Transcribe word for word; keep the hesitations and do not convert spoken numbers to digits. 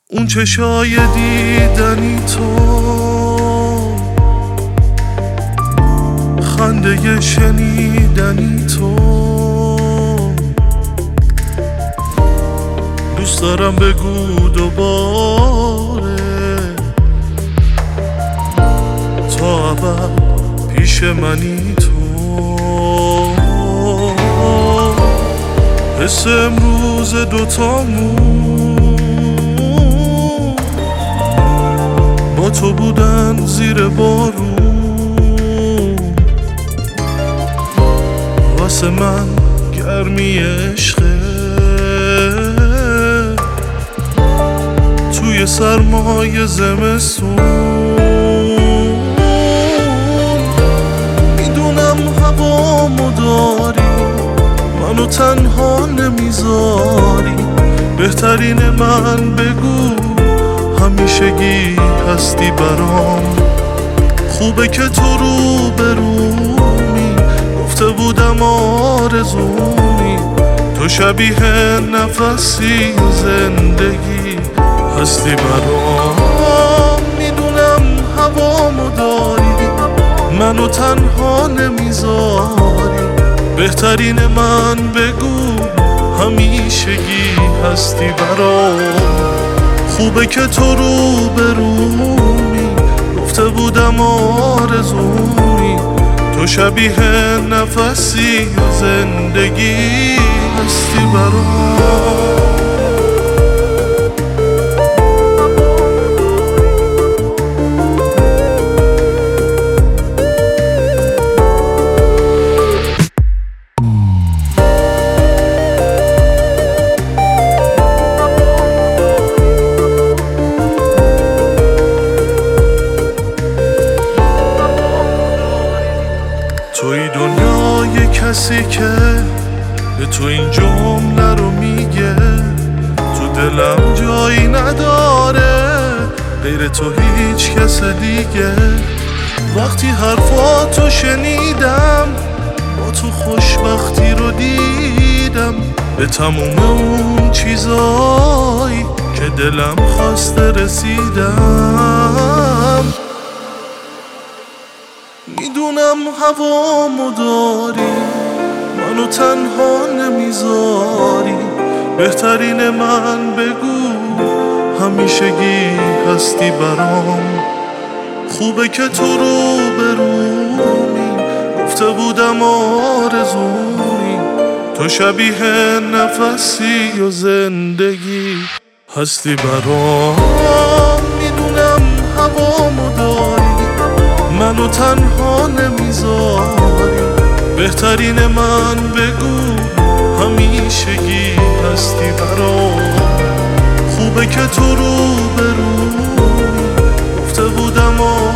اون چشای دیدنی تو، خنده شنیدنی تو، دوست دارم بگو دوباره تا ابد پیش منی تو. حس امروز دوتامون با تو بودن زیر بارون، واسه من گرمی عشقه توی سرمای زمستون. میدونم هوامو داری، منو تنها نمیذاری، بهترین من بگو همیشگی هستی برام. خوبه که تو رو برومی، گفته بودم آرزومی، تو شبیه نفسی زندگی هستی برام. میدونم هوامو داری، منو تنها نمیذاری، بهترین من بگو همیشگی هستی برام. خوبه که تو رو برومی، گفته بودم آرزومی، تو شبیه نفسی زندگی هستی برام. توی دنیای کسی که به تو این جمله رو میگه، تو دلم جایی نداره غیر تو هیچ کس دیگه. وقتی حرفاتو شنیدم، با تو خوشبختی رو دیدم، به تموم اون چیزایی که دلم خواسته رسیدم. میدونم هوامو داری، منو تنها نمیذاری، بهترین من بگو همیشگی هستی برام. خوبه که تو رو برومی، گفته بودم آرزومی، تو شبیه نفسی و زندگی هستی برام. میدونم هوامو داری، منو تنها نمیذاری، بهترین من بگو همیشگی هستی برام. خوبه که تو رو برومی، گفته بودم